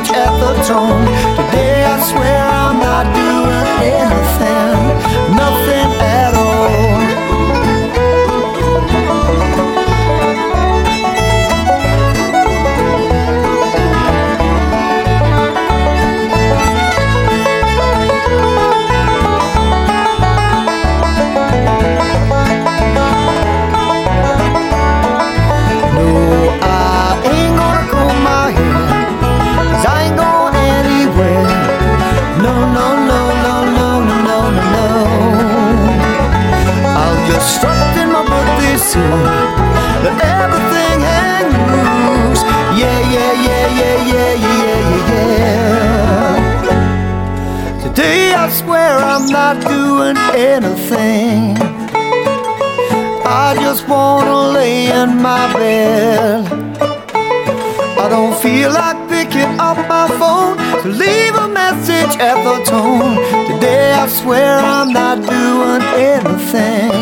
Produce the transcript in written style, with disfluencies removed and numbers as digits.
message at the tone. Today I swear I'm not doing anything, nothing at all. Stuck in my birthday suit, let everything hang loose. Yeah, yeah, yeah, yeah, yeah, yeah, yeah, yeah. Today I swear I'm not doing anything. I just wanna lay in my bed. I don't feel like picking up my phone to leave a message at the tone. Today I swear I'm not doing anything,